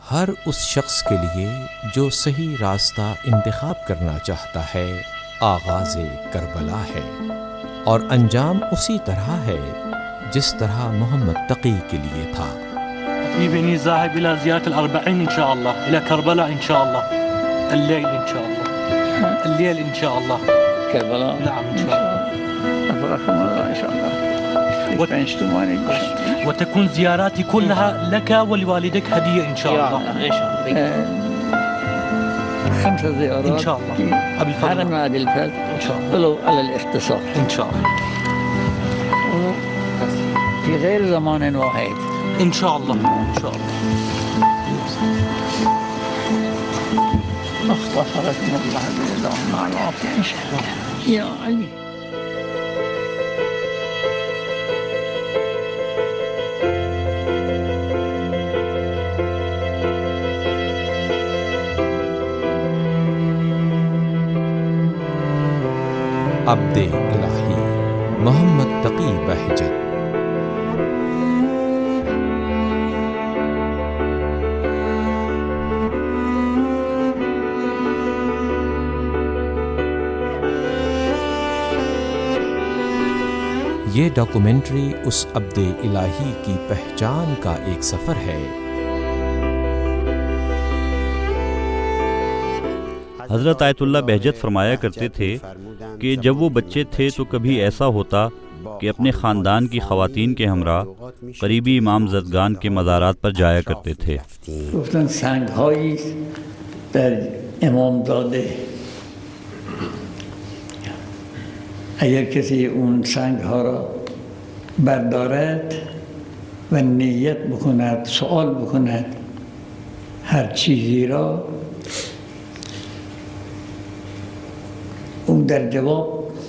ہر اس شخص کے لیے جو صحیح راستہ انتخاب کرنا چاہتا ہے آغاز کربلا ہے، اور انجام اسی طرح ہے جس طرح محمد تقی کے لیے تھا۔ بني ذاهب إلى زيارة الأربعين إن شاء الله، إلى كربلاء إن شاء الله، الليل إن شاء الله، الليل إن شاء الله كربلاء. نعم إن شاء الله. أفرحكم الله إن شاء الله. وتكون زياراتي كلها لك ولوالدك هدية إن شاء الله. إن شاء الله. 5 زيارات إن شاء الله. أبي الفضل. حرم عادل الفضل إن شاء الله. ولو على الاختصار. إن شاء الله. في غير زمان واحد. إن شاء الله. إن شاء الله. اختصركم الله بالله مع العافية إن شاء الله. يا علي. عبد الہی محمد تقی بہجت۔ یہ ڈاکومنٹری اس عبد الہی کی پہچان کا ایک سفر ہے۔ حضرت آیت اللہ بہجت فرمایا کرتے تھے کہ جب وہ بچے تھے تو کبھی ایسا ہوتا کہ اپنے خاندان کی خواتین کے ہمراہ قریبی امام زدگان کے مزارات پر جایا کرتے تھے۔ گفتن سنگ هایی در امامزاده، اگر کسی اون سنگ ها را بردارد و نیت بکند، سوال بکند هر چیزی را، اون در جواب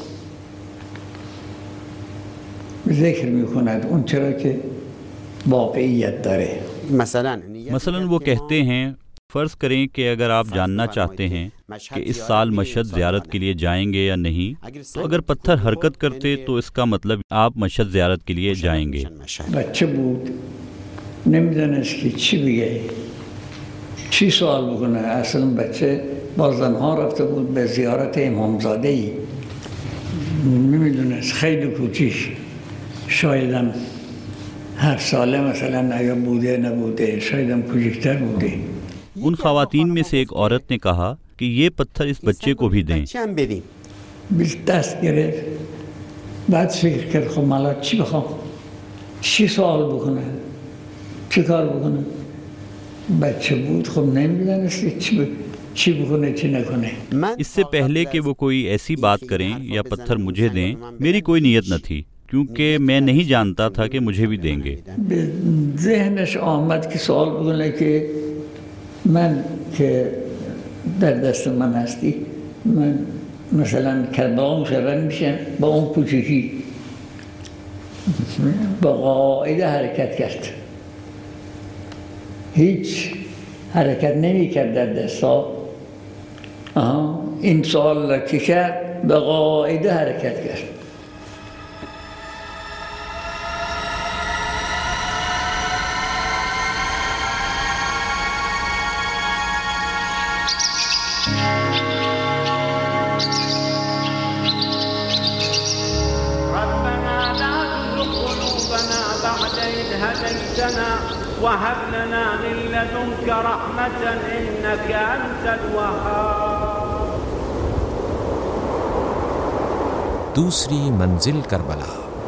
ذکر میکند اون چرا که واقعیت داره۔ مثلا وہ کہتے ہیں فرض کریں کہ اگر آپ جاننا چاہتے ہیں کہ اس سال مشہد زیارت کے لیے جائیں گے یا نہیں، تو اگر پتھر حرکت کرتے تو اس کا مطلب آپ مشہد زیارت کے لیے جائیں گے۔ بچه بود نمیدونست که چی بگه، چی سوال بکنه. اصلا بچه با زنها رفته بود به زیارت امامزاده‌ای، نمیدونست، خیلی کوچیک، شایدم 7 ساله مثلا اگر بوده نبوده، شایدم کوچکتر بوده۔ ان خواتین میں سے ایک عورت نے کہا کہ یہ پتھر اس بچے کو بھی دیں۔ بیس دست گرفت، بعد فکر کرد خب مالا چی بخوام، چی سوال بکنه، چی کار بکنه. بچه بود خب نمیدونست چی بکنه چی نکنه۔ اس سے پہلے کہ وہ کوئی ایسی بات کریں یا پتھر مجھے دیں، میری کوئی نیت نہ تھی، کیونکہ میں نہیں جانتا تھا کہ مجھے بھی دیں گے۔ ذهنش آمد که سوال بکنه که من که در دست من هستی، من مثلا کربلا مشرن میشم با اون کوچیکی، با قاعده حرکت کرد، هیچ حرکت نمی کرد در دستا. این سوال را که کرد به قاعده حرکت کرد. وهب لنا من لدنك رحمة إنك أنت الوهاب۔ دوسری منزل کربلا۔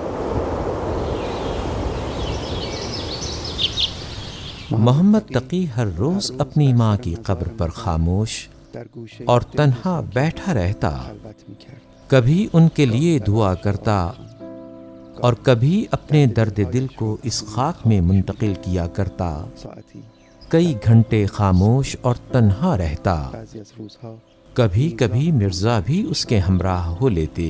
محمد تقی ہر روز اپنی ماں کی قبر پر خاموش اور تنہا بیٹھا رہتا، کبھی ان کے لیے دعا کرتا اور کبھی اپنے درد دل کو اس خاک میں منتقل کیا کرتا۔ کئی گھنٹے خاموش اور تنہا رہتا، کبھی کبھی مرزا بھی اس کے ہمراہ ہو لیتے۔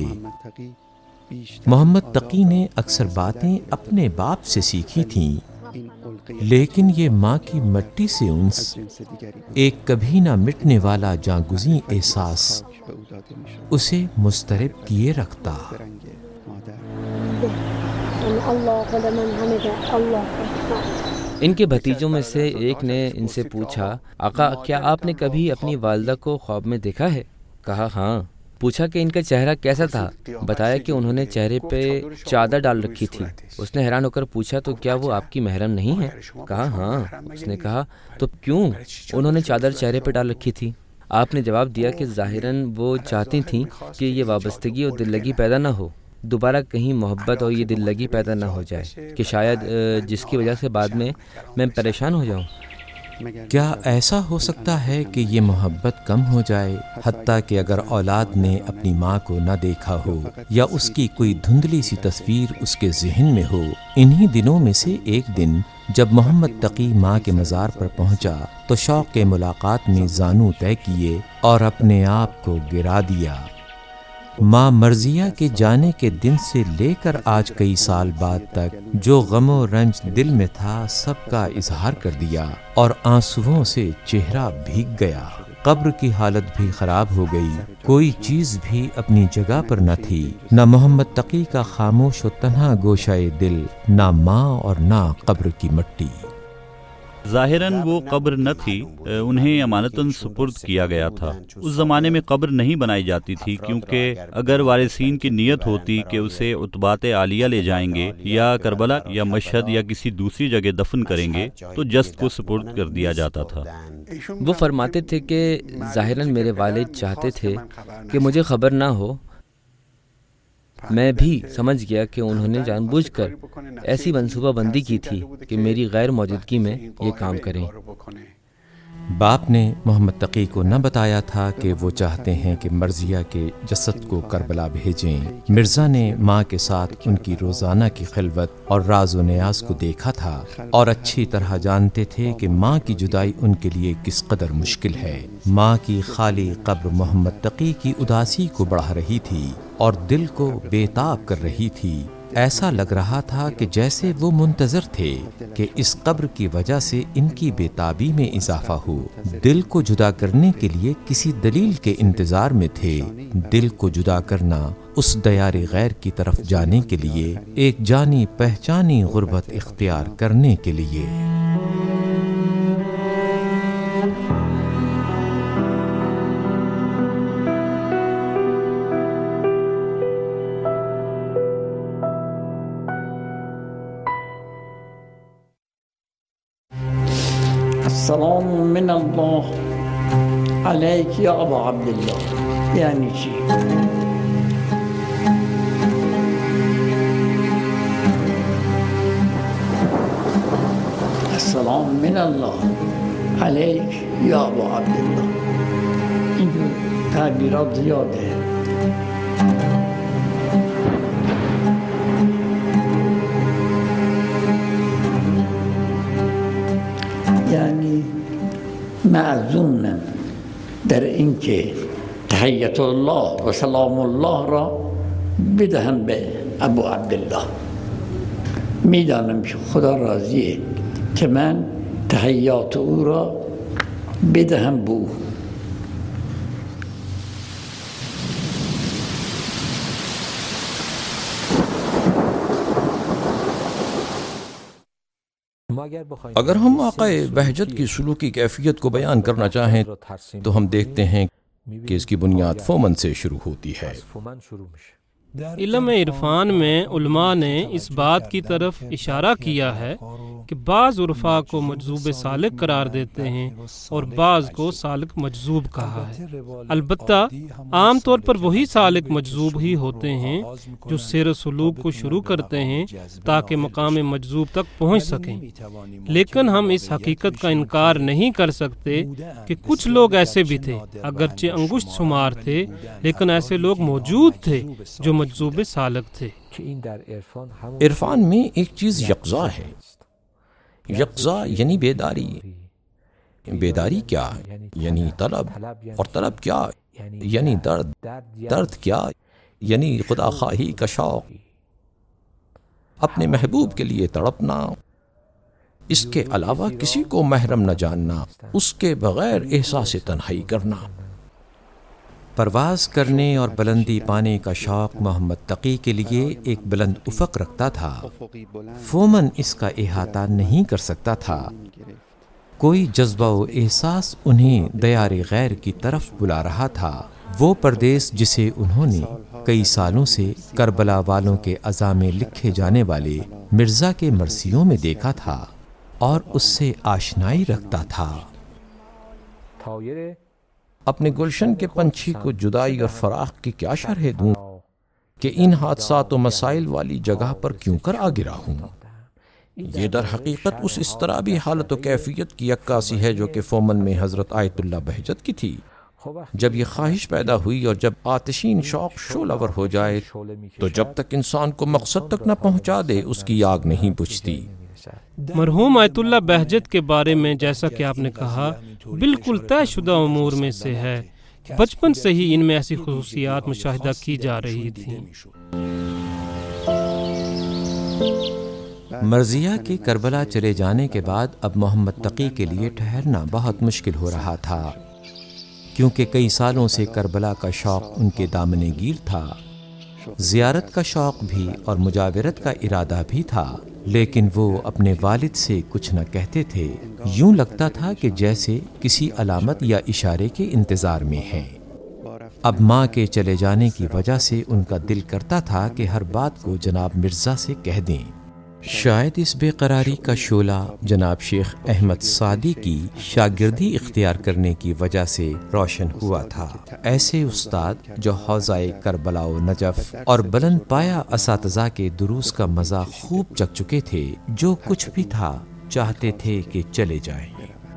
محمد تقی نے اکثر باتیں اپنے باپ سے سیکھی تھیں، لیکن یہ ماں کی مٹی سے انس، ایک کبھی نہ مٹنے والا جاں گزیں احساس اسے مضطرب کیے رکھتا۔ الله لمن حمده الله أكبر ان کے بھتیجوں میں سے ایک نے ان سے پوچھا، آقا کیا آپ نے کبھی اپنی والدہ کو خواب میں دیکھا ہے؟ کہا ہاں۔ پوچھا کہ ان کا چہرہ کیسا تھا؟ بتایا کہ انہوں نے چہرے پہ چادر ڈال رکھی تھی۔ اس نے حیران ہو کر پوچھا تو کیا وہ آپ کی محرم نہیں ہے؟ کہا ہاں۔ اس نے کہا تو کیوں انہوں نے چادر چہرے پہ ڈال رکھی تھی؟ آپ نے جواب دیا کہ ظاہراً وہ چاہتی تھیں کہ یہ وابستگی اور دل لگی پیدا نہ ہو، دوبارہ کہیں محبت اور یہ دل لگی پیدا نہ ہو جائے کہ شاید جس کی وجہ سے بعد میں پریشان ہو جاؤں۔ کیا ایسا ہو سکتا ہے کہ یہ محبت کم ہو جائے، حتیٰ کہ اگر اولاد نے اپنی ماں کو نہ دیکھا ہو یا اس کی کوئی دھندلی سی تصویر اس کے ذہن میں ہو؟ انہی دنوں میں سے ایک دن جب محمد تقی ماں کے مزار پر پہنچا تو شوق کے ملاقات میں زانو طے کیے اور اپنے آپ کو گرا دیا۔ ماں مرضیہ کے جانے کے دن سے لے کر آج کئی سال بعد تک جو غم و رنج دل میں تھا سب کا اظہار کر دیا اور آنسوؤں سے چہرہ بھیگ گیا۔ قبر کی حالت بھی خراب ہو گئی، کوئی چیز بھی اپنی جگہ پر نہ تھی، نہ محمد تقی کا خاموش و تنہا گوشہ دل، نہ ماں اور نہ قبر کی مٹی۔ ظاہراً وہ قبر نہ تھی، انہیں امانتاً سپرد کیا گیا تھا۔ اس زمانے میں قبر نہیں بنائی جاتی تھی، کیونکہ اگر وارثین کی نیت ہوتی کہ اسے عتبات عالیہ لے جائیں گے یا کربلا یا مشہد یا کسی دوسری جگہ دفن کریں گے تو جسد کو سپرد کر دیا جاتا تھا۔ وہ فرماتے تھے کہ ظاہراً میرے والد چاہتے تھے کہ مجھے خبر نہ ہو، میں بھی سمجھ گیا کہ انہوں نے جان بوجھ کر ایسی منصوبہ بندی کی تھی کہ میری غیر موجودگی میں یہ کام کریں۔ باپ نے محمد تقی کو نہ بتایا تھا کہ وہ چاہتے ہیں کہ مرضیہ کے جسد کو کربلا بھیجیں۔ مرزا نے ماں کے ساتھ ان کی روزانہ کی خلوت اور راز و نیاز کو دیکھا تھا اور اچھی طرح جانتے تھے کہ ماں کی جدائی ان کے لیے کس قدر مشکل ہے۔ ماں کی خالی قبر محمد تقی کی اداسی کو بڑھا رہی تھی اور دل کو بے تاب کر رہی تھی۔ ایسا لگ رہا تھا کہ جیسے وہ منتظر تھے کہ اس قبر کی وجہ سے ان کی بے تابی میں اضافہ ہو۔ دل کو جدا کرنے کے لیے کسی دلیل کے انتظار میں تھے، دل کو جدا کرنا اس دیار غیر کی طرف جانے کے لیے، ایک جانی پہچانی غربت اختیار کرنے کے لیے۔ السلام من اللہ علیک یا ابا عبداللہ، یعنی چی؟ السلام من اللہ علیک یا ابا عبداللہ، ان تعبیرات زیاد ہے۔ یعنی معزومم در اینکه تحیت الله و سلام الله را بدهم به ابو عبدالله. میدانم که خدا راضیه که من تحیات او را بدهم به او. اگر ہم آقا بہجت کی سلوکی کیفیت کو بیان کرنا چاہیں تو ہم دیکھتے ہیں کہ اس کی بنیاد فومن سے شروع ہوتی ہے۔ علم عرفان میں علماء نے اس بات کی طرف اشارہ کیا ہے کہ بعض عرفاء کو مجذوب سالک قرار دیتے ہیں اور بعض کو سالک مجذوب کہا ہے۔ البتہ عام طور پر وہی سالک مجذوب ہی ہوتے ہیں جو سیر و سلوک کو شروع کرتے ہیں تاکہ مقام مجذوب تک پہنچ سکیں، لیکن ہم اس حقیقت کا انکار نہیں کر سکتے کہ کچھ لوگ ایسے بھی تھے، اگرچہ انگشت شمار تھے لیکن ایسے لوگ موجود تھے جو مجذوب سالک تھے۔ عرفان میں ایک چیز یقظہ ہے، یقظہ یعنی بیداری۔ بیداری کیا یعنی طلب، اور طلب کیا یعنی درد، درد کیا یعنی خدا خواہی کا شوق، اپنے محبوب کے لیے تڑپنا، اس کے علاوہ کسی کو محرم نہ جاننا، اس کے بغیر احساس تنہائی کرنا۔ پرواز کرنے اور بلندی پانے کا شوق محمد تقی کے لیے ایک بلند افق رکھتا تھا۔ فومن اس کا احاطہ نہیں کر سکتا تھا۔ کوئی جذبہ و احساس انہیں دیار غیر کی طرف بلا رہا تھا، وہ پردیس جسے انہوں نے کئی سالوں سے کربلا والوں کے عزا میں لکھے جانے والے مرزا کے مرثیوں میں دیکھا تھا اور اس سے آشنائی رکھتا تھا۔ اپنے گلشن کے پنچھی کو جدائی اور فراق کی کیا شرح دوں کہ ان حادثات و مسائل والی جگہ پر کیوں کر آ گرا ہوں۔ یہ در حقیقت اس اضطرابی حالت و کیفیت کی عکاسی ہے جو کہ فومن میں حضرت آیت اللہ بہجت کی تھی۔ جب یہ خواہش پیدا ہوئی اور جب آتشین شوق شعلہ ور ہو جائے تو جب تک انسان کو مقصد تک نہ پہنچا دے اس کی آگ نہیں بجھتی۔ مرحوم آیت اللہ بہجت کے بارے میں جیسا کہ آپ نے کہا بالکل طے شدہ امور میں سے ہے، بچپن سے ہی ان میں ایسی خصوصیات مشاہدہ کی جا رہی تھیں۔ مرضیہ کے کربلا چلے جانے کے بعد اب محمد تقی کے لیے ٹھہرنا بہت مشکل ہو رہا تھا، کیونکہ کئی سالوں سے کربلا کا شوق ان کے دامنے گیر تھا۔ زیارت کا شوق بھی اور مجاورت کا ارادہ بھی تھا، لیکن وہ اپنے والد سے کچھ نہ کہتے تھے۔ یوں لگتا تھا کہ جیسے کسی علامت یا اشارے کے انتظار میں ہیں۔ اب ماں کے چلے جانے کی وجہ سے ان کا دل کرتا تھا کہ ہر بات کو جناب مرزا سے کہہ دیں۔ شاید اس بے قراری کا شعلہ جناب شیخ احمد سعدی کی شاگردی اختیار کرنے کی وجہ سے روشن ہوا تھا۔ ایسے استاد جو حوضہ کربلا و نجف اور بلند پایا اساتذہ کے دروس کا مزہ خوب چکھ چکے تھے، جو کچھ بھی تھا چاہتے تھے کہ چلے جائیں۔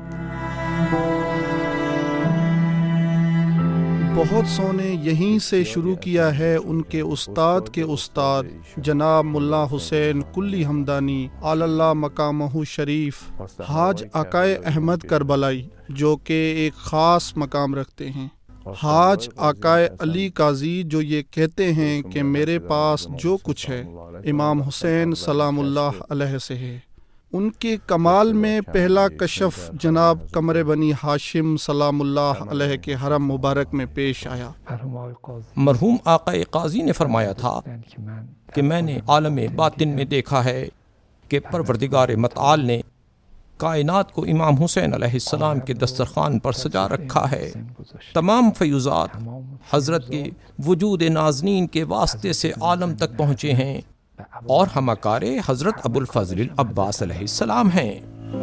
بہت سو نے یہیں سے شروع کیا ہے ان کے استاد کے استاد جناب ملا حسین کلی ہمدانی علی اللہ مقامہ شریف حاج عقائے احمد کربلائی، جو کہ ایک خاص مقام رکھتے ہیں۔ حاج عقائے علی قاضی جو یہ کہتے ہیں کہ میرے پاس جو کچھ ہے امام حسین سلام اللہ علیہ سے ہے۔ ان کے کمال میں پہلا کشف جناب قمر بنی ہاشم سلام اللہ علیہ کے حرم مبارک میں پیش آیا۔ مرحوم آقا قاضی نے فرمایا تھا کہ میں نے عالم باطن میں دیکھا ہے کہ پروردگار متعال نے کائنات کو امام حسین علیہ السلام کے دسترخوان پر سجا رکھا ہے۔ تمام فیوزات حضرت کے وجود نازنین کے واسطے سے عالم تک پہنچے ہیں اور ہمکار حضرت ابو الفضل العباس علیہ السلام ہیں۔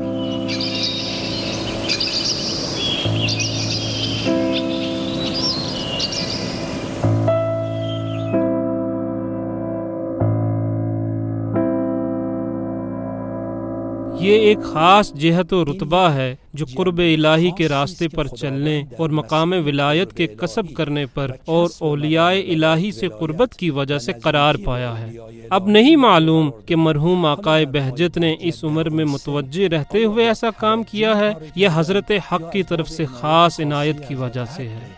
یہ ایک خاص جہت و رتبہ ہے جو قرب الہی کے راستے پر چلنے اور مقام ولایت کے کسب کرنے پر اور اولیاء الہی سے قربت کی وجہ سے قرار پایا ہے۔ اب نہیں معلوم کہ مرحوم آقائے بہجت نے اس عمر میں متوجہ رہتے ہوئے ایسا کام کیا ہے یا حضرت حق کی طرف سے خاص عنایت کی وجہ سے ہے۔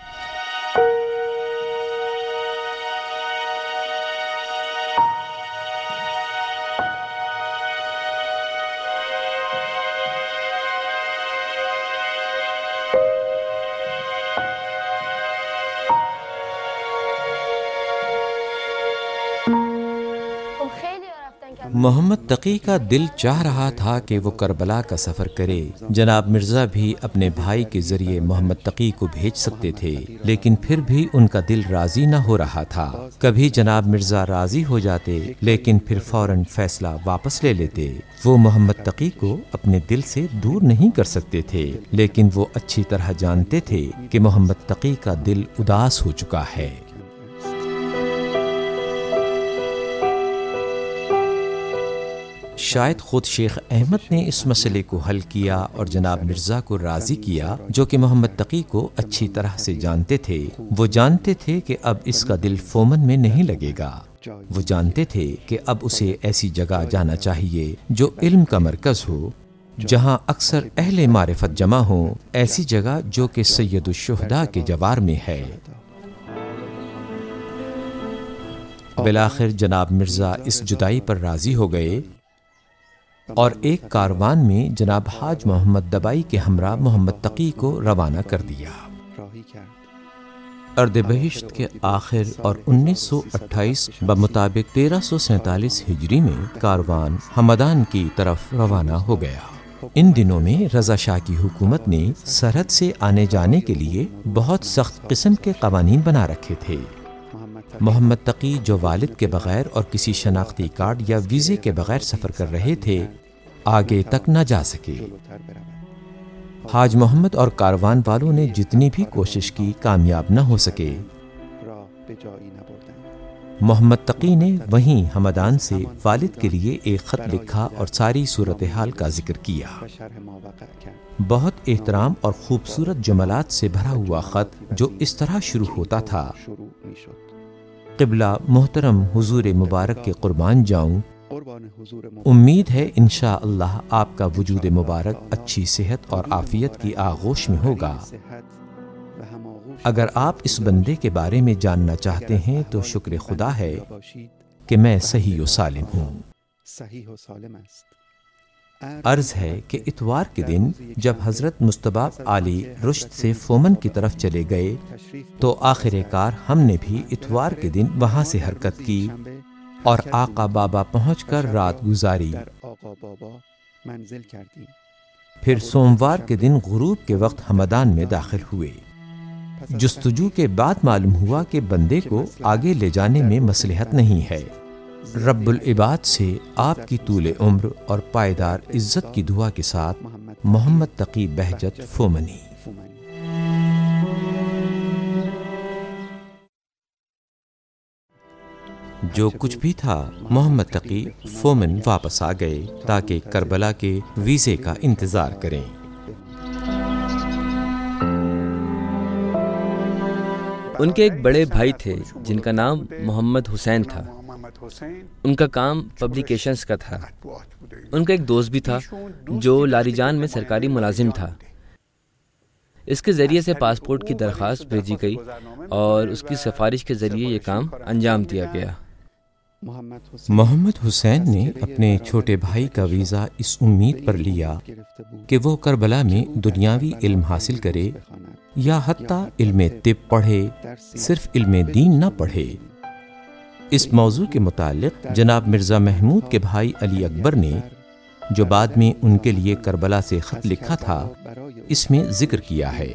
محمد تقی کا دل چاہ رہا تھا کہ وہ کربلا کا سفر کرے۔ جناب مرزا بھی اپنے بھائی کے ذریعے محمد تقی کو بھیج سکتے تھے، لیکن پھر بھی ان کا دل راضی نہ ہو رہا تھا۔ کبھی جناب مرزا راضی ہو جاتے لیکن پھر فوراً فیصلہ واپس لے لیتے۔ وہ محمد تقی کو اپنے دل سے دور نہیں کر سکتے تھے، لیکن وہ اچھی طرح جانتے تھے کہ محمد تقی کا دل اداس ہو چکا ہے۔ شاید خود شیخ احمد نے اس مسئلے کو حل کیا اور جناب مرزا کو راضی کیا، جو کہ محمد تقی کو اچھی طرح سے جانتے تھے۔ وہ جانتے تھے کہ اب اس کا دل فومن میں نہیں لگے گا۔ وہ جانتے تھے کہ اب اسے ایسی جگہ جانا چاہیے جو علم کا مرکز ہو، جہاں اکثر اہل معرفت جمع ہوں، ایسی جگہ جو کہ سید الشہداء کے جوار میں ہے۔ بالآخر جناب مرزا اس جدائی پر راضی ہو گئے اور ایک کاروان میں جناب حاج محمد دبائی کے ہمراہ محمد تقی کو روانہ کر دیا۔ اردبہشت کے آخر اور 1928 بمطابق 1347 ہجری میں کاروان ہمدان کی طرف روانہ ہو گیا۔ ان دنوں میں رضا شاہ کی حکومت نے سرحد سے آنے جانے کے لیے بہت سخت قسم کے قوانین بنا رکھے تھے۔ محمد تقی جو والد کے بغیر اور کسی شناختی کارڈ یا ویزے کے بغیر سفر کر رہے تھے، آگے تک نہ جا سکے۔ حاج محمد اور کاروان والوں نے جتنی بھی کوشش کی، کامیاب نہ ہو سکے۔ محمد تقی نے وہیں ہمدان سے والد کے لیے ایک خط لکھا اور ساری صورتحال کا ذکر کیا۔ بہت احترام اور خوبصورت جملات سے بھرا ہوا خط جو اس طرح شروع ہوتا تھا: قبلہ محترم حضور مبارک کے قربان جاؤں، امید ہے انشاءاللہ آپ کا وجود مبارک اچھی صحت اور عافیت کی آغوش میں ہوگا۔ اگر آپ اس بندے کے بارے میں جاننا چاہتے ہیں تو شکر خدا ہے کہ میں صحیح و سالم ہوں۔ عرض ہے کہ اتوار کے دن جب حضرت مجتبی عالی رشد سے فومن کی طرف چلے گئے تو آخر کار ہم نے بھی اتوار کے دن وہاں سے حرکت کی اور آقا بابا پہنچ کر رات گزاری۔ پھر سوموار کے دن غروب کے وقت ہمدان میں داخل ہوئے۔ جستجو کے بعد معلوم ہوا کہ بندے کو آگے لے جانے میں مصلحت نہیں ہے۔ رب العباد سے آپ کی طول عمر اور پائیدار عزت کی دعا کے ساتھ، محمد تقی بہجت فومنی۔ جو کچھ بھی تھا، محمد تقی فومن واپس آ گئے تاکہ کربلا کے ویزے کا انتظار کریں۔ ان کے ایک بڑے بھائی تھے جن کا نام محمد حسین تھا۔ ان کا کام پبلیکیشنز کا تھا۔ ان کا ایک دوست بھی تھا جو لاریجان میں سرکاری ملازم تھا۔ اس کے ذریعے سے پاسپورٹ کی درخواست بھیجی گئی اور اس کی سفارش کے ذریعے یہ کام انجام دیا گیا۔ محمد حسین نے اپنے چھوٹے بھائی کا ویزا اس امید پر لیا کہ وہ کربلا میں دنیاوی علم حاصل کرے یا حتیٰ علم طب پڑھے، صرف علم دین نہ پڑھے۔ اس موضوع کے متعلق جناب مرزا محمود کے بھائی علی اکبر نے، جو بعد میں ان کے لیے کربلا سے خط لکھا تھا، اس میں ذکر کیا ہے۔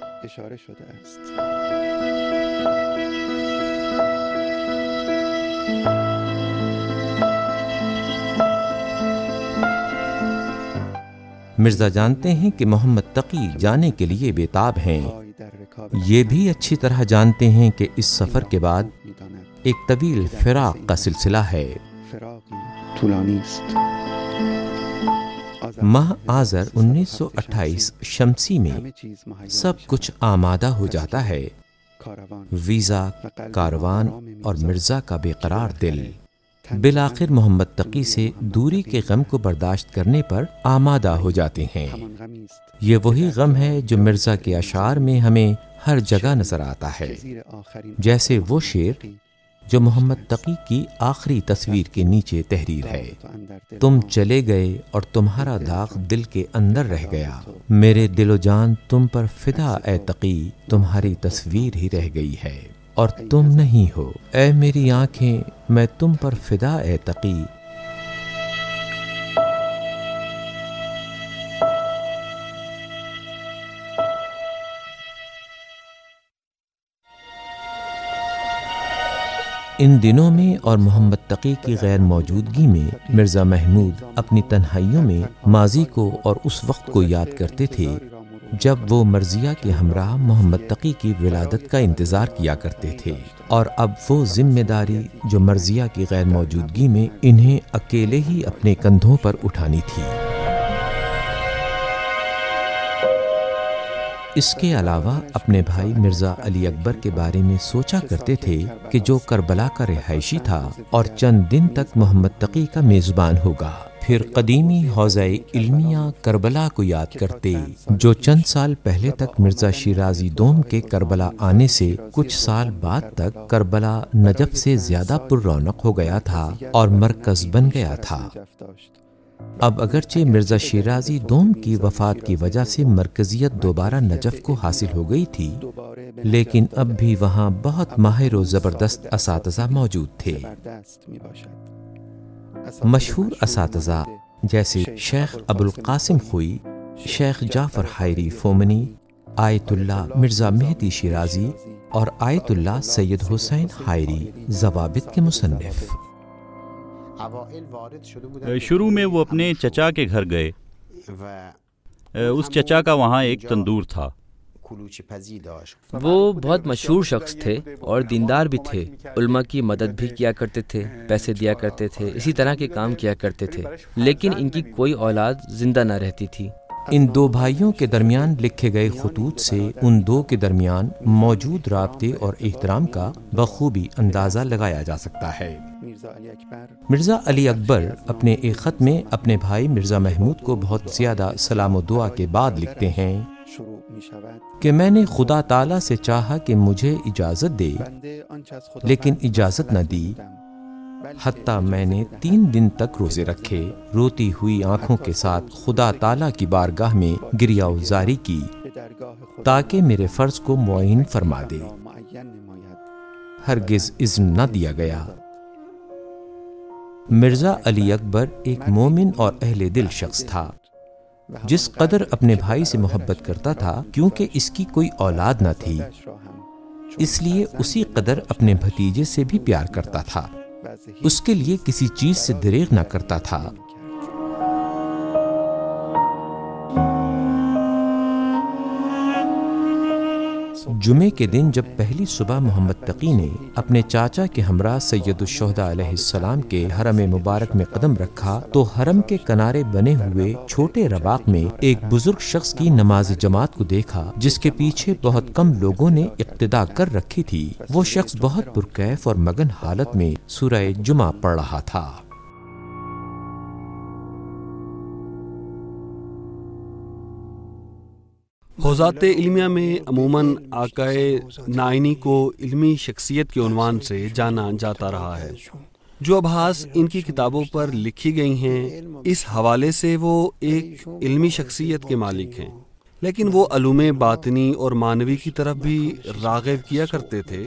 مرزا جانتے ہیں کہ محمد تقی جانے کے لیے بےتاب ہیں۔ یہ بھی اچھی طرح جانتے ہیں کہ اس سفر کے بعد ایک طویل فراق کا سلسلہ ہے۔ ماہ آذر 1928 شمسی میں سب کچھ آمادہ ہو جاتا ہے۔ ویزا، کاروان اور مرزا کا بے قرار دل بالآخر محمد تقی سے دوری کے غم کو برداشت کرنے پر آمادہ ہو جاتے ہیں۔ یہ وہی غم ہے جو مرزا کے اشعار میں ہمیں ہر جگہ نظر آتا ہے، جیسے وہ شعر جو محمد تقی کی آخری تصویر کے نیچے تحریر ہے: تم چلے گئے اور تمہارا داغ دل کے اندر رہ گیا، میرے دل و جان تم پر فدا اے تقی، تمہاری تصویر ہی رہ گئی ہے اور تم نہیں ہو، اے میری آنکھیں میں تم پر فدا اے تقی۔ ان دنوں میں اور محمد تقی کی غیر موجودگی میں مرزا محمود اپنی تنہائیوں میں ماضی کو اور اس وقت کو یاد کرتے تھے جب وہ مرضیہ کے ہمراہ محمد تقی کی ولادت کا انتظار کیا کرتے تھے، اور اب وہ ذمہ داری جو مرضیہ کی غیر موجودگی میں انہیں اکیلے ہی اپنے کندھوں پر اٹھانی تھی۔ اس کے علاوہ اپنے بھائی مرزا علی اکبر کے بارے میں سوچا کرتے تھے کہ جو کربلا کا رہائشی تھا اور چند دن تک محمد تقی کا میزبان ہوگا۔ پھر قدیمی حوزہ علمیہ کربلا کو یاد کرتے، جو چند سال پہلے تک مرزا شیرازی دوم کے کربلا آنے سے کچھ سال بعد تک کربلا نجف سے زیادہ پر رونق ہو گیا تھا اور مرکز بن گیا تھا۔ اب اگرچہ مرزا شیرازی دوم کی وفات کی وجہ سے مرکزیت دوبارہ نجف کو حاصل ہو گئی تھی، لیکن اب بھی وہاں بہت ماہر و زبردست اساتذہ موجود تھے۔ مشہور اساتذہ جیسے شیخ ابوالقاسم خوئی، شیخ جعفر حائری فومنی، آیت اللہ مرزا مہدی شیرازی اور آیت اللہ سید حسین حائری ضوابط کے مصنف۔ شروع میں وہ اپنے چچا کے گھر گئے۔ اس چچا کا وہاں ایک تندور تھا۔ وہ بہت مشہور شخص تھے اور دیندار بھی تھے، علماء کی مدد بھی کیا کرتے تھے، پیسے دیا کرتے تھے، اسی طرح کے کام کیا کرتے تھے، لیکن ان کی کوئی اولاد زندہ نہ رہتی تھی۔ ان دو بھائیوں کے درمیان لکھے گئے خطوط سے ان دو کے درمیان موجود رابطے اور احترام کا بخوبی اندازہ لگایا جا سکتا ہے۔ مرزا علی اکبر اپنے ایک خط میں اپنے بھائی مرزا محمود کو بہت زیادہ سلام و دعا کے بعد لکھتے ہیں کہ میں نے خدا تعالی سے چاہا کہ مجھے اجازت دے، لیکن اجازت نہ دی، حتیٰ میں نے 3 دن تک روزے رکھے، روتی ہوئی آنکھوں کے ساتھ خدا تعالی کی بارگاہ میں گریہ وزاری کی تاکہ میرے فرض کو معین فرما دے۔ ہرگز اذن نہ دیا گیا۔ مرزا علی اکبر ایک مومن اور اہل دل شخص تھا، جس قدر اپنے بھائی سے محبت کرتا تھا، کیونکہ اس کی کوئی اولاد نہ تھی، اس لیے اسی قدر اپنے بھتیجے سے بھی پیار کرتا تھا، اس کے لیے کسی چیز سے دریغ نہ کرتا تھا۔ جمعے کے دن جب پہلی صبح محمد تقی نے اپنے چاچا کے ہمراہ سید الشہداء علیہ السلام کے حرم مبارک میں قدم رکھا تو حرم کے کنارے بنے ہوئے چھوٹے رواق میں ایک بزرگ شخص کی نماز جماعت کو دیکھا، جس کے پیچھے بہت کم لوگوں نے اقتدا کر رکھی تھی۔ وہ شخص بہت پرکیف اور مگن حالت میں سورہ جمعہ پڑھ رہا تھا۔ حوزات علمیہ میں عموماً آقائے نائینی کو علمی شخصیت کے عنوان سے جانا جاتا رہا ہے۔ جو ابحاث ان کی کتابوں پر لکھی گئی ہیں، اس حوالے سے وہ ایک علمی شخصیت کے مالک ہیں، لیکن وہ علوم باطنی اور معنوی کی طرف بھی راغب کیا کرتے تھے۔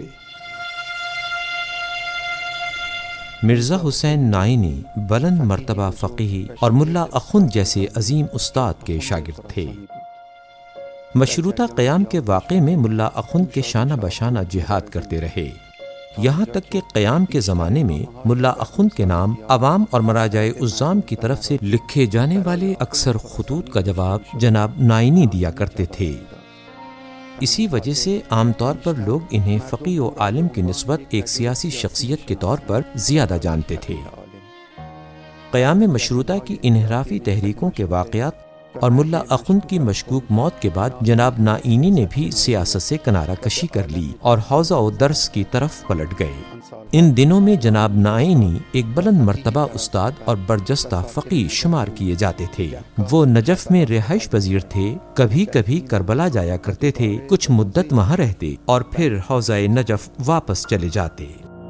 مرزا حسین نائینی بلند مرتبہ فقیہ اور ملا اخند جیسے عظیم استاد کے شاگرد تھے۔ مشروطہ قیام کے واقعے میں ملا اخند کے شانہ بشانہ جہاد کرتے رہے، یہاں تک کہ قیام کے زمانے میں ملا اخند کے نام عوام اور مراجع عظام کی طرف سے لکھے جانے والے اکثر خطوط کا جواب جناب نائینی دیا کرتے تھے۔ اسی وجہ سے عام طور پر لوگ انہیں فقیہ و عالم کی نسبت ایک سیاسی شخصیت کے طور پر زیادہ جانتے تھے۔ قیام مشروطہ کی انحرافی تحریکوں کے واقعات اور ملا اخند کی مشکوک موت کے بعد جناب نائینی نے بھی سیاست سے کنارہ کشی کر لی اور حوزہ و درس کی طرف پلٹ گئے۔ ان دنوں میں جناب نائینی ایک بلند مرتبہ استاد اور برجستہ فقیہ شمار کیے جاتے تھے۔ وہ نجف میں رہائش پذیر تھے، کبھی کبھی کربلا جایا کرتے تھے، کچھ مدت وہاں رہتے اور پھر حوزہ نجف واپس چلے جاتے۔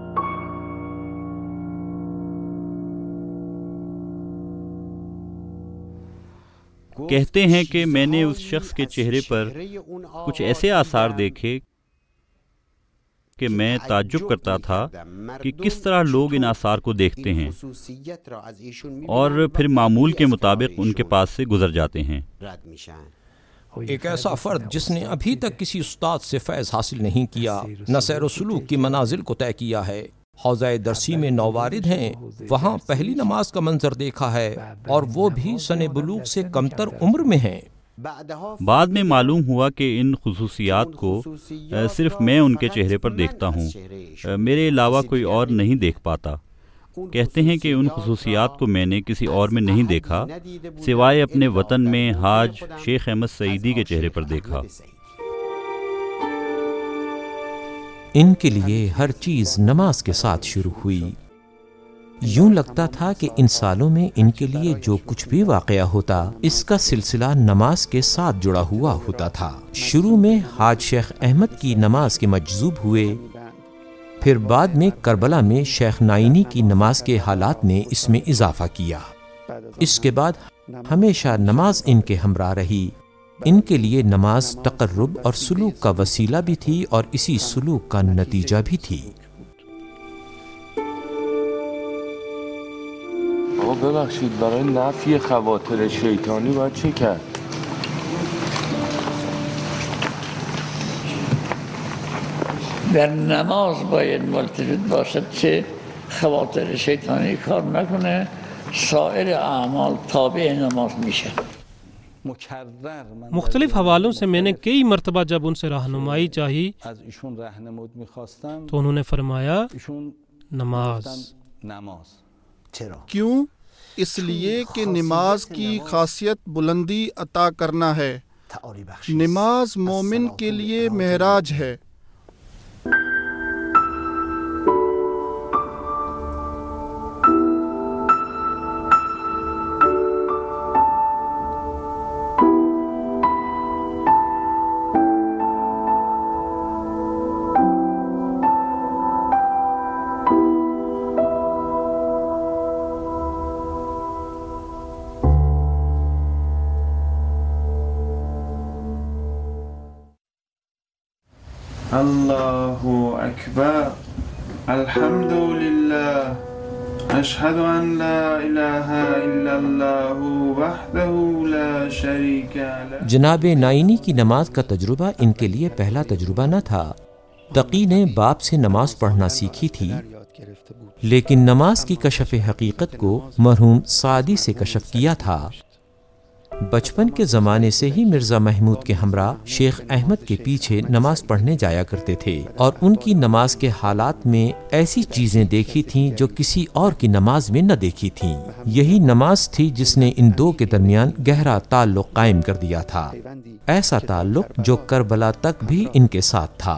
کہتے ہیں کہ میں نے اس شخص کے چہرے پر کچھ ایسے آثار دیکھے کہ میں تعجب کرتا تھا کہ کس طرح لوگ ان آثار کو دیکھتے ہیں اور پھر معمول کے مطابق ان کے پاس سے گزر جاتے ہیں۔ ایک ایسا فرد جس نے ابھی تک کسی استاد سے فیض حاصل نہیں کیا، نہ سیر و سلوک کی منازل کو طے کیا ہے، حوزہ درسی میں نووارد ہیں، وہاں پہلی نماز کا منظر دیکھا ہے اور وہ بھی سن بلوغ سے کمتر عمر میں ہیں۔ بعد میں معلوم ہوا کہ ان خصوصیات کو صرف میں ان کے چہرے پر دیکھتا ہوں، میرے علاوہ کوئی اور نہیں دیکھ پاتا۔ کہتے ہیں کہ ان خصوصیات کو میں نے کسی اور میں نہیں دیکھا سوائے اپنے وطن میں حاج شیخ احمد سعیدی کے چہرے پر دیکھا۔ ان کے لیے ہر چیز نماز کے ساتھ شروع ہوئی۔ یوں لگتا تھا کہ ان سالوں میں ان کے لیے جو کچھ بھی واقعہ ہوتا، اس کا سلسلہ نماز کے ساتھ جڑا ہوا ہوتا تھا۔ شروع میں حاج شیخ احمد کی نماز کے مجذوب ہوئے، پھر بعد میں کربلا میں شیخ نائینی کی نماز کے حالات نے اس میں اضافہ کیا۔ اس کے بعد ہمیشہ نماز ان کے ہمراہ رہی۔ ان کے لیے نماز تقرب اور سلوک کا وسیلہ بھی تھی اور اسی سلوک کا نتیجہ بھی تھی۔ ببخشید برای نفی خواطر شیطانی باید چه کرد؟ در نماز باید ملتفت باشد که خواطر شیطانی کار نکنه، سایر اعمال تابع نماز میشه۔ مختلف حوالوں سے میں نے کئی مرتبہ جب ان سے رہنمائی چاہی تو انہوں نے فرمایا نماز۔ کیوں؟ اس لیے کہ نماز کی خاصیت بلندی عطا کرنا ہے۔ نماز مومن کے لیے معراج ہے۔ اللہ اکبر، الحمد للہ، اشہد ان لا الہ الا اللہ وحدہ لا شریک لہ۔ جناب نائینی کی نماز کا تجربہ ان کے لیے پہلا تجربہ نہ تھا۔ تقی نے باپ سے نماز پڑھنا سیکھی تھی، لیکن نماز کی کشف حقیقت کو مرحوم سعدی سے کشف کیا تھا۔ بچپن کے زمانے سے ہی مرزا محمود کے ہمراہ شیخ احمد کے پیچھے نماز پڑھنے جایا کرتے تھے اور ان کی نماز کے حالات میں ایسی چیزیں دیکھی تھیں جو کسی اور کی نماز میں نہ دیکھی تھیں۔ یہی نماز تھی جس نے ان دو کے درمیان گہرا تعلق قائم کر دیا تھا، ایسا تعلق جو کربلا تک بھی ان کے ساتھ تھا۔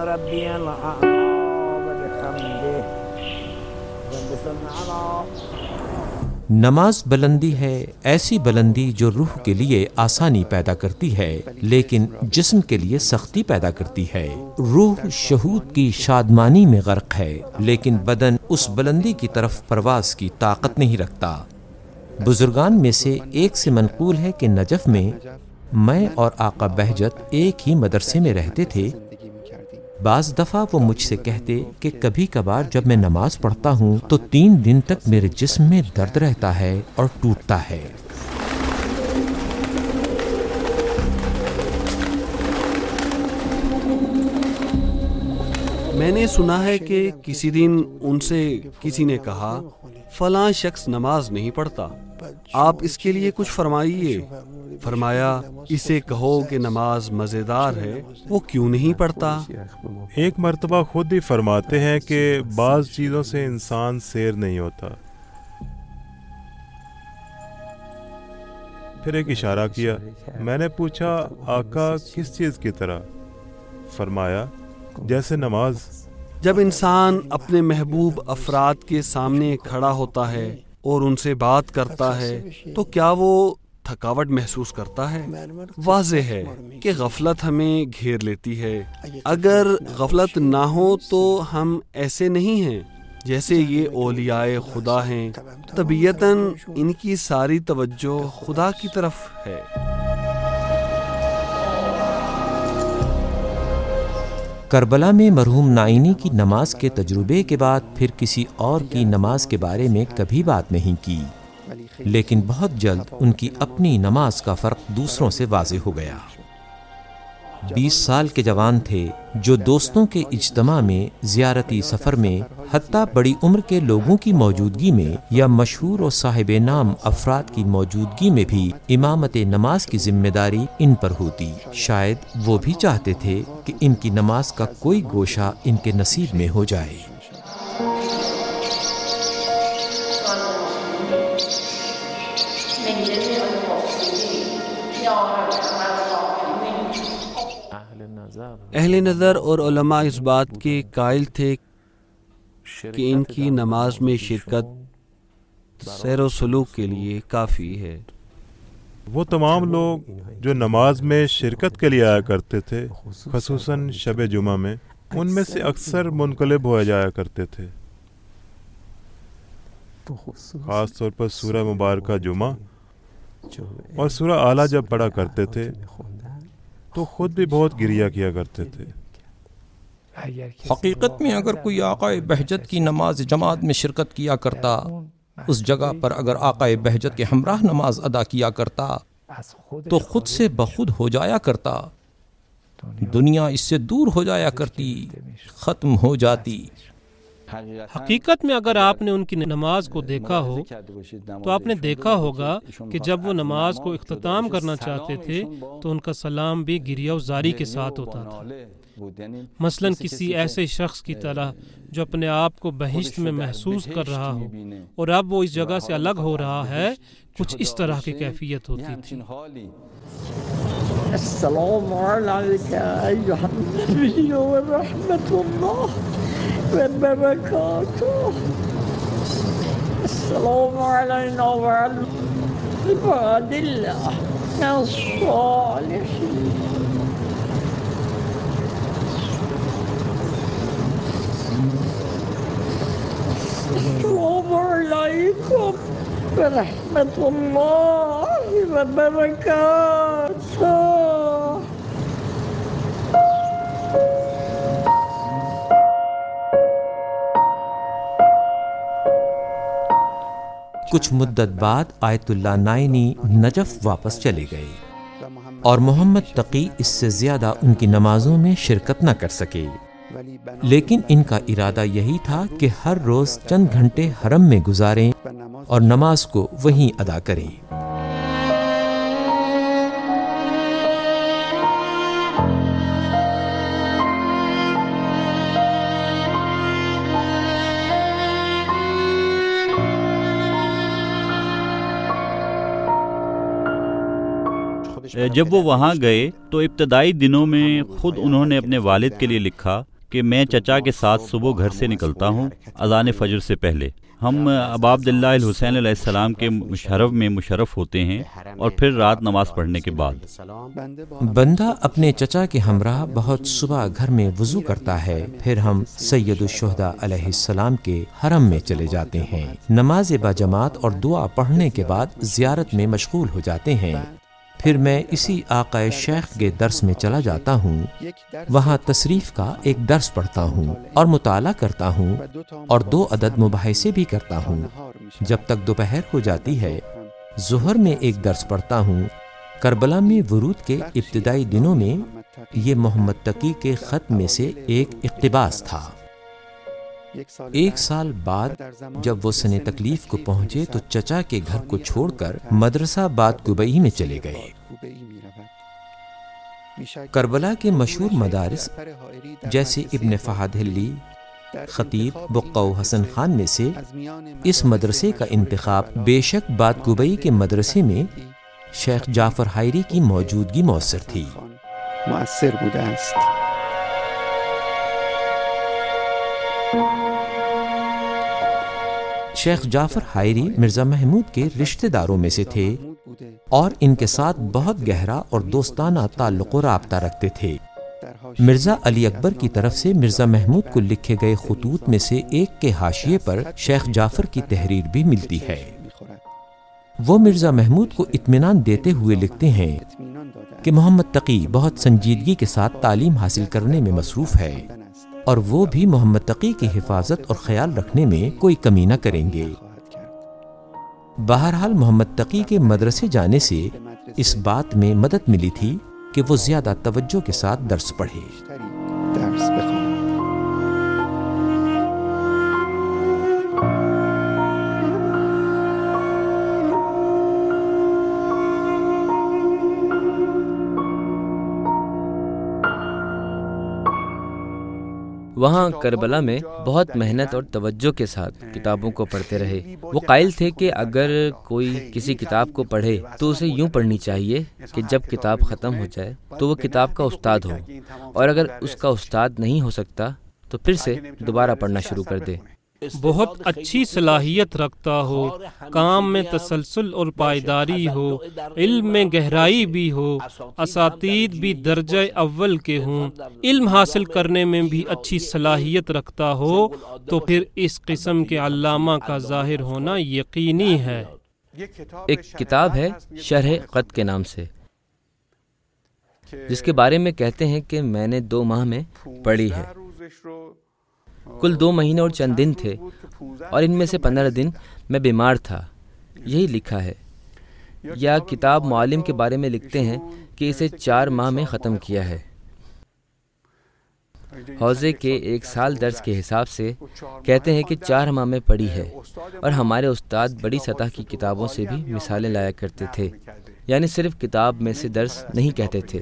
نماز بلندی ہے، ایسی بلندی جو روح کے لیے آسانی پیدا کرتی ہے لیکن جسم کے لیے سختی پیدا کرتی ہے۔ روح شہود کی شادمانی میں غرق ہے لیکن بدن اس بلندی کی طرف پرواز کی طاقت نہیں رکھتا۔ بزرگان میں سے ایک سے منقول ہے کہ نجف میں اور آقا بہجت ایک ہی مدرسے میں رہتے تھے۔ بعض دفعہ وہ مجھ سے کہتے کہ کبھی کبھار جب میں نماز پڑھتا ہوں تو 3 دن تک میرے جسم میں درد رہتا ہے اور ٹوٹتا ہے۔ میں نے سنا ہے کہ کسی دن ان سے کسی نے کہا فلاں شخص نماز نہیں پڑھتا، آپ اس کے لیے کچھ فرمائیے۔ فرمایا اسے کہو کہ نماز مزیدار ہے، وہ کیوں نہیں پڑھتا؟ ایک مرتبہ خود ہی فرماتے ہیں کہ بعض چیزوں سے انسان سیر نہیں ہوتا۔ پھر ایک اشارہ کیا، میں نے پوچھا آقا کس چیز کی طرح؟ فرمایا جیسے نماز۔ جب انسان اپنے محبوب افراد کے سامنے کھڑا ہوتا ہے اور ان سے بات کرتا ہے تو کیا وہ تھکاوٹ محسوس کرتا ہے؟ واضح ہے کہ غفلت ہمیں گھیر لیتی ہے۔ اگر غفلت نہ ہو تو ہم ایسے نہیں ہیں جیسے یہ اولیاء خدا ہیں، طبیعتاً ان کی ساری توجہ خدا کی طرف ہے۔ کربلا میں مرحوم نائینی کی نماز کے تجربے کے بعد پھر کسی اور کی نماز کے بارے میں کبھی بات نہیں کی، لیکن بہت جلد ان کی اپنی نماز کا فرق دوسروں سے واضح ہو گیا۔ 20 سال کے جوان تھے جو دوستوں کے اجتماع میں، زیارتی سفر میں، حتیٰ بڑی عمر کے لوگوں کی موجودگی میں یا مشہور و صاحب نام افراد کی موجودگی میں بھی امامت نماز کی ذمہ داری ان پر ہوتی۔ شاید وہ بھی چاہتے تھے کہ ان کی نماز کا کوئی گوشہ ان کے نصیب میں ہو جائے۔ اہل نظر اور علماء اس بات کے قائل تھے کہ ان کی نماز میں شرکت سیر و سلوک کے لیے کافی ہے۔ وہ تمام لوگ جو نماز میں شرکت کے لیے آیا کرتے تھے، خصوصاً شب جمعہ میں، ان میں سے اکثر منقلب ہو جایا کرتے تھے۔ خاص طور پر سورہ مبارکہ جمعہ اور سورہ اعلیٰ جب پڑھا کرتے تھے تو خود بھی بہت گریہ کیا کرتے تھے۔ حقیقت میں اگر کوئی آقا بہجت کی نماز جماعت میں شرکت کیا کرتا، اس جگہ پر اگر آقا بہجت کے ہمراہ نماز ادا کیا کرتا تو خود سے بخود ہو جایا کرتا، دنیا اس سے دور ہو جایا کرتی، ختم ہو جاتی۔ حقیقت میں اگر آپ نے ان کی نماز کو دیکھا ہو تو آپ نے دیکھا ہوگا کہ جب وہ نماز کو اختتام کرنا چاہتے تھے تو ان کا سلام بھی گریہ و زاری کے ساتھ ہوتا تھا، مثلا کسی ایسے شخص کی طرح جو اپنے آپ کو بہشت میں محسوس کر رہا ہو اور اب وہ اس جگہ سے الگ ہو رہا ہے، کچھ اس طرح کی کیفیت ہوتی تھی۔ السلام علیک ایھا النبی ورحمۃ اللہ وبرکاتہ، السلام علینا وعلی عباد اللہ الصالحین۔ السلام علیکم ورحمۃ اللہ وبرکاتہ۔ کچھ مدت بعد آیت اللہ نائینی نجف واپس چلے گئے اور محمد تقی اس سے زیادہ ان کی نمازوں میں شرکت نہ کر سکے، لیکن ان کا ارادہ یہی تھا کہ ہر روز چند گھنٹے حرم میں گزاریں اور نماز کو وہیں ادا کریں۔ جب وہ وہاں گئے تو ابتدائی دنوں میں خود انہوں نے اپنے والد کے لیے لکھا کہ میں چچا کے ساتھ صبح گھر سے نکلتا ہوں اذان فجر سے پہلے، ہم ابا عبداللہ الحسین علیہ السلام کے مشرف میں مشرف ہوتے ہیں اور پھر رات نماز پڑھنے کے بعد بندہ اپنے چچا کے ہمراہ بہت صبح گھر میں وضو کرتا ہے، پھر ہم سید الشہداء علیہ السلام کے حرم میں چلے جاتے ہیں، نماز باجماعت اور دعا پڑھنے کے بعد زیارت میں مشغول ہو جاتے ہیں، پھر میں اسی آقا شیخ کے درس میں چلا جاتا ہوں، وہاں تصریف کا ایک درس پڑھتا ہوں اور مطالعہ کرتا ہوں اور 2 عدد مباحثے بھی کرتا ہوں جب تک دوپہر ہو جاتی ہے۔ ظہر میں ایک درس پڑھتا ہوں۔ کربلا میں ورود کے ابتدائی دنوں میں یہ محمد تقی کے خط میں سے ایک اقتباس تھا۔ 1 سال بعد جب وہ سن تکلیف کو پہنچے تو چچا کے گھر کو چھوڑ کر مدرسہ باد گبئی میں چلے گئے۔ کربلا کے مشہور مدارس جیسے ابن فہد حلی، خطیب بقع حسن خان میں سے اس مدرسے کا انتخاب بے شک باد گبئی کے مدرسے میں شیخ جعفر حائری کی موجودگی مؤثر تھی۔ شیخ جعفر حائری مرزا محمود کے رشتہ داروں میں سے تھے اور ان کے ساتھ بہت گہرا اور دوستانہ تعلق و رابطہ رکھتے تھے۔ مرزا علی اکبر کی طرف سے مرزا محمود کو لکھے گئے خطوط میں سے ایک کے حاشیے پر شیخ جعفر کی تحریر بھی ملتی ہے۔ وہ مرزا محمود کو اطمینان دیتے ہوئے لکھتے ہیں کہ محمد تقی بہت سنجیدگی کے ساتھ تعلیم حاصل کرنے میں مصروف ہے اور وہ بھی محمد تقی کی حفاظت اور خیال رکھنے میں کوئی کمی نہ کریں گے۔ بہرحال محمد تقی کے مدرسے جانے سے اس بات میں مدد ملی تھی کہ وہ زیادہ توجہ کے ساتھ درس پڑھے۔ وہاں کربلا میں بہت محنت اور توجہ کے ساتھ کتابوں کو پڑھتے رہے۔ وہ قائل تھے کہ اگر کوئی کسی کتاب کو پڑھے تو اسے یوں پڑھنی چاہیے کہ جب کتاب ختم ہو جائے تو وہ کتاب کا استاد ہو، اور اگر اس کا استاد نہیں ہو سکتا تو پھر سے دوبارہ پڑھنا شروع کر دے۔ بہت اچھی صلاحیت رکھتا ہو، کام میں تسلسل اور پائیداری ہو، علم میں گہرائی بھی ہو، اساتید بھی درجہ اول کے ہوں، علم حاصل کرنے میں بھی اچھی صلاحیت رکھتا ہو، تو پھر اس قسم کے علامہ کا ظاہر ہونا یقینی ہے۔ ایک کتاب ہے شرح قط کے نام سے، جس کے بارے میں کہتے ہیں کہ میں نے 2 ماہ میں پڑھی ہے۔ کل 2 مہینے اور چند دن تھے، اور ان میں سے 15 دن میں بیمار تھا، یہی لکھا ہے۔ یا کتاب معلم کے بارے میں لکھتے ہیں کہ اسے 4 ماہ میں ختم کیا ہے۔ حوزے کے 1 سال درس کے حساب سے کہتے ہیں کہ 4 ماہ میں پڑھی ہے، اور ہمارے استاد بڑی سطح کی کتابوں سے بھی مثالیں لایا کرتے تھے، یعنی صرف کتاب میں سے درس نہیں کہتے تھے۔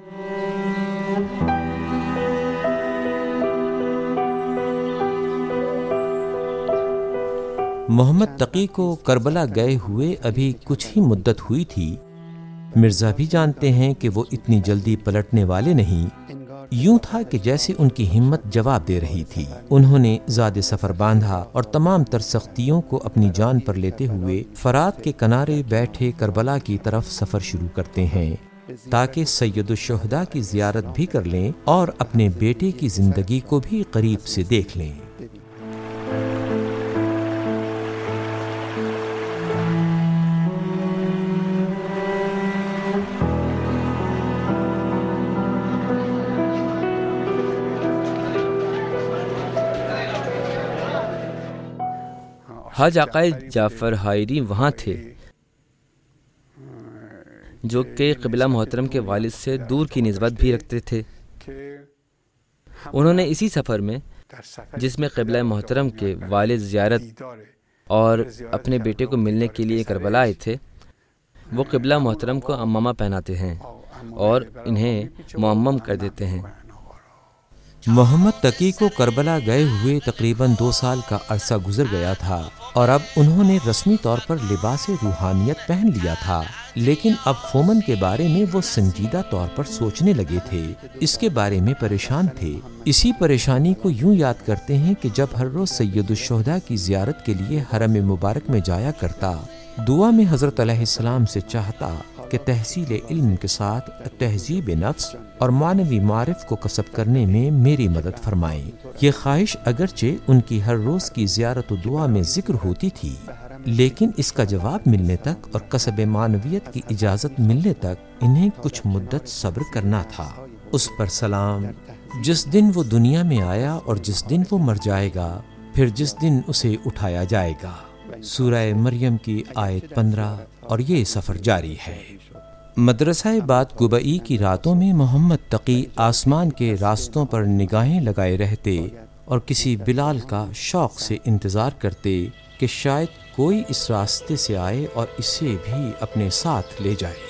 محمد تقی کو کربلا گئے ہوئے ابھی کچھ ہی مدت ہوئی تھی۔ مرزا بھی جانتے ہیں کہ وہ اتنی جلدی پلٹنے والے نہیں۔ یوں تھا کہ جیسے ان کی ہمت جواب دے رہی تھی۔ انہوں نے زاد سفر باندھا اور تمام تر سختیوں کو اپنی جان پر لیتے ہوئے فرات کے کنارے بیٹھے کربلا کی طرف سفر شروع کرتے ہیں، تاکہ سید الشہداء کی زیارت بھی کر لیں اور اپنے بیٹے کی زندگی کو بھی قریب سے دیکھ لیں۔ حاج آقائے جعفر حائری وہاں تھے، جو کہ قبلہ محترم کے والد سے دور کی نسبت بھی رکھتے تھے۔ انہوں نے اسی سفر میں، جس میں قبلہ محترم کے والد زیارت اور اپنے بیٹے کو ملنے کے لیے کربلا آئے تھے، وہ قبلہ محترم کو عمامہ پہناتے ہیں اور انہیں معمم کر دیتے ہیں۔ محمد تقی کو کربلا گئے ہوئے تقریباً 2 سال کا عرصہ گزر گیا تھا، اور اب انہوں نے رسمی طور پر لباس روحانیت پہن لیا تھا، لیکن اب فومن کے بارے میں وہ سنجیدہ طور پر سوچنے لگے تھے، اس کے بارے میں پریشان تھے۔ اسی پریشانی کو یوں یاد کرتے ہیں کہ جب ہر روز سید الشہداء کی زیارت کے لیے حرم مبارک میں جایا کرتا، دعا میں حضرت علیہ السلام سے چاہتا کہ تحصیل علم کے ساتھ تہذیب نفس اور معنوی معرف کو کسب کرنے میں میری مدد فرمائیں۔ یہ خواہش اگرچہ ان کی ہر روز کی زیارت و دعا میں ذکر ہوتی تھی، لیکن اس کا جواب ملنے تک اور کسب معنویت کی اجازت ملنے تک انہیں کچھ مدت صبر کرنا تھا۔ اس پر سلام، جس دن وہ دنیا میں آیا اور جس دن وہ مر جائے گا، پھر جس دن اسے اٹھایا جائے گا۔ سورہ مریم کی آیت 15، اور یہ سفر جاری ہے۔ مدرسہ باد قبئی کی راتوں میں محمد تقی آسمان کے راستوں پر نگاہیں لگائے رہتے اور کسی بلال کا شوق سے انتظار کرتے کہ شاید کوئی اس راستے سے آئے اور اسے بھی اپنے ساتھ لے جائے۔